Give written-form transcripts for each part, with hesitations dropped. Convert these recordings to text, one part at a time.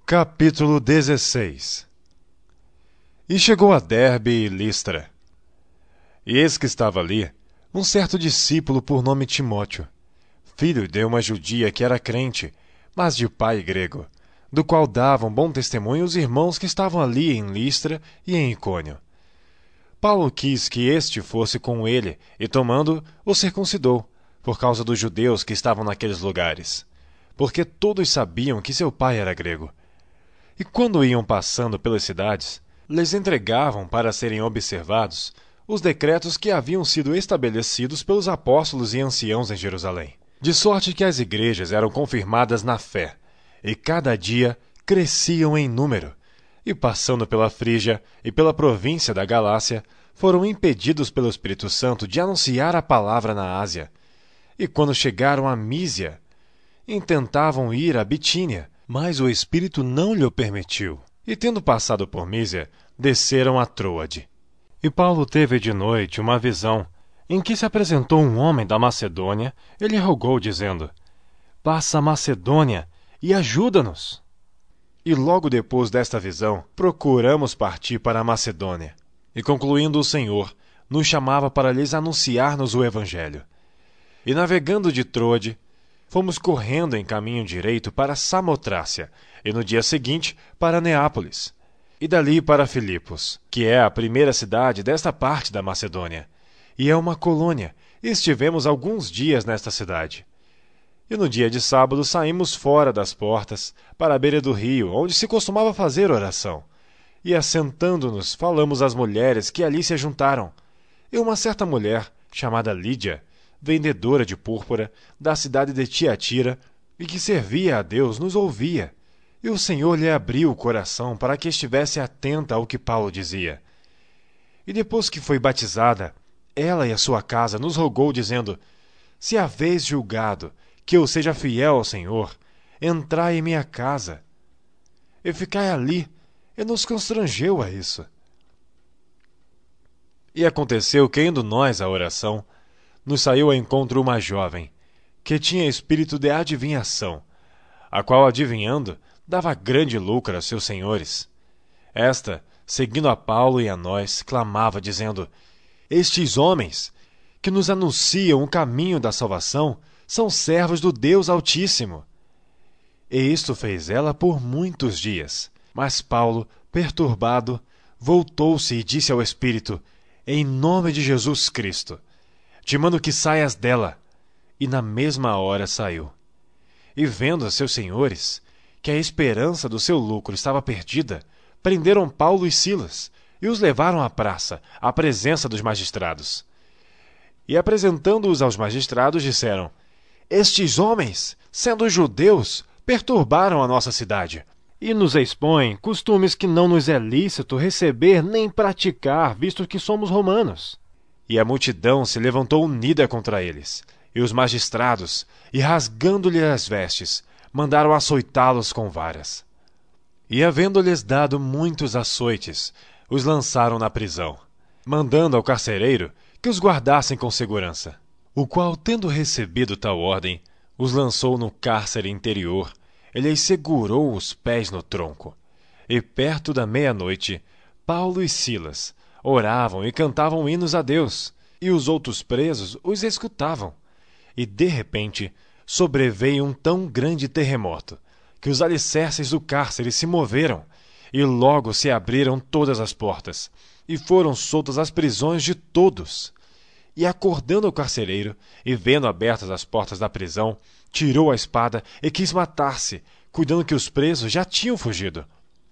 Capítulo 16. E chegou a Derbe e Listra. E eis que estava ali um certo discípulo por nome Timóteo, filho de uma judia que era crente, mas de pai grego, do qual davam bom testemunho os irmãos que estavam ali em Listra e em Icônio. Paulo quis que este fosse com ele, e tomando, o circuncidou, por causa dos judeus que estavam naqueles lugares, porque todos sabiam que seu pai era grego. E quando iam passando pelas cidades, lhes entregavam para serem observados os decretos que haviam sido estabelecidos pelos apóstolos e anciãos em Jerusalém, de sorte que as igrejas eram confirmadas na fé, e cada dia cresciam em número, e passando pela Frígia e pela província da Galácia, foram impedidos pelo Espírito Santo de anunciar a palavra na Ásia. E quando chegaram a Mísia, intentavam ir a Bitínia, mas o Espírito não lhe permitiu. E tendo passado por Mísia, desceram a Troade. E Paulo teve de noite uma visão, em que se apresentou um homem da Macedônia, e lhe rogou, dizendo: Passa a Macedônia e ajuda-nos. E logo depois desta visão, procuramos partir para a Macedônia. E concluindo o Senhor, nos chamava para lhes anunciar-nos o Evangelho. E navegando de Troade, fomos correndo em caminho direito para Samotrácia, e no dia seguinte para Neápolis, e dali para Filipos, que é a primeira cidade desta parte da Macedônia, e é uma colônia, e estivemos alguns dias nesta cidade. E no dia de sábado saímos fora das portas, para a beira do rio, onde se costumava fazer oração, e assentando-nos falamos às mulheres que ali se ajuntaram. E uma certa mulher, chamada Lídia, vendedora de púrpura, da cidade de Tiatira, e que servia a Deus, nos ouvia. E o Senhor lhe abriu o coração para que estivesse atenta ao que Paulo dizia. E depois que foi batizada, ela e a sua casa nos rogou, dizendo: Se haveis julgado que eu seja fiel ao Senhor, entrai em minha casa. E ficai ali, e nos constrangeu a isso. E aconteceu que, indo nós à oração, nos saiu ao encontro uma jovem, que tinha espírito de adivinhação, a qual, adivinhando, dava grande lucro a seus senhores. Esta, seguindo a Paulo e a nós, clamava, dizendo: Estes homens, que nos anunciam o caminho da salvação, são servos do Deus Altíssimo. E isto fez ela por muitos dias. Mas Paulo, perturbado, voltou-se e disse ao espírito: Em nome de Jesus Cristo, te mando que saias dela. E na mesma hora saiu. E vendo seus senhores que a esperança do seu lucro estava perdida, prenderam Paulo e Silas e os levaram à praça, à presença dos magistrados. E apresentando-os aos magistrados, disseram: Estes homens, sendo judeus, perturbaram a nossa cidade e nos expõem costumes que não nos é lícito receber nem praticar, visto que somos romanos. E a multidão se levantou unida contra eles, e os magistrados, e rasgando-lhe as vestes, mandaram açoitá-los com varas. E havendo-lhes dado muitos açoites, os lançaram na prisão, mandando ao carcereiro que os guardassem com segurança, o qual, tendo recebido tal ordem, os lançou no cárcere interior, e lhes segurou os pés no tronco. E perto da meia-noite, Paulo e Silas oravam e cantavam hinos a Deus, e os outros presos os escutavam. E de repente sobreveio um tão grande terremoto, que os alicerces do cárcere se moveram, e logo se abriram todas as portas, e foram soltas as prisões de todos. E acordando o carcereiro, e vendo abertas as portas da prisão, tirou a espada e quis matar-se, cuidando que os presos já tinham fugido.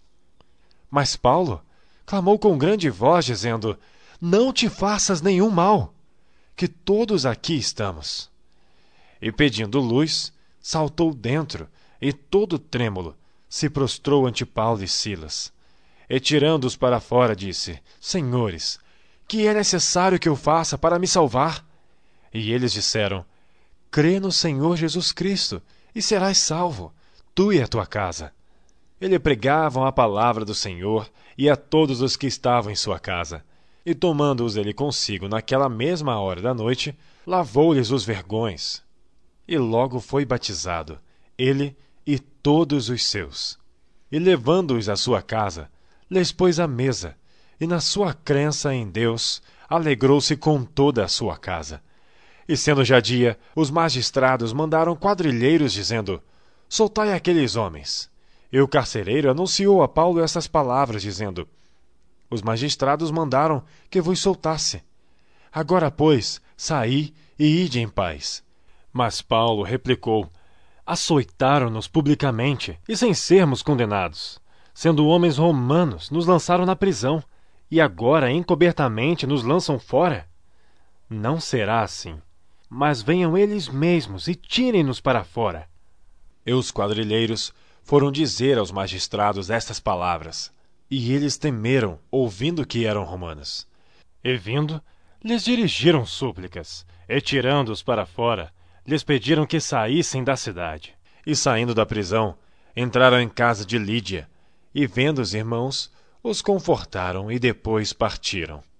Mas Paulo clamou com grande voz, dizendo: Não te faças nenhum mal, que todos aqui estamos. E pedindo luz, saltou dentro, e todo trêmulo, se prostrou ante Paulo e Silas. E tirando-os para fora, disse: Senhores, que é necessário que eu faça para me salvar? E eles disseram: Crê no Senhor Jesus Cristo, e serás salvo, tu e a tua casa. Ele pregavam a palavra do Senhor e a todos os que estavam em sua casa. E tomando-os ele consigo naquela mesma hora da noite, lavou-lhes os vergões. E logo foi batizado, ele e todos os seus. e levando-os à sua casa, lhes pôs à mesa, e na sua crença em Deus, alegrou-se com toda a sua casa. E sendo já dia, os magistrados mandaram quadrilheiros, dizendo: soltai aqueles homens. E o carcereiro anunciou a Paulo essas palavras, dizendo: os magistrados mandaram que vos soltasse. Agora, pois, saí e ide em paz. Mas Paulo replicou: açoitaram-nos publicamente e sem sermos condenados. Sendo homens romanos, nos lançaram na prisão, e agora encobertamente nos lançam fora? Não será assim. Mas venham eles mesmos e tirem-nos para fora. E os quadrilheiros foram dizer aos magistrados estas palavras, e eles temeram, ouvindo que eram romanos. E vindo, lhes dirigiram súplicas, e tirando-os para fora, lhes pediram que saíssem da cidade. E saindo da prisão, entraram em casa de Lídia, e vendo os irmãos, os confortaram e depois partiram.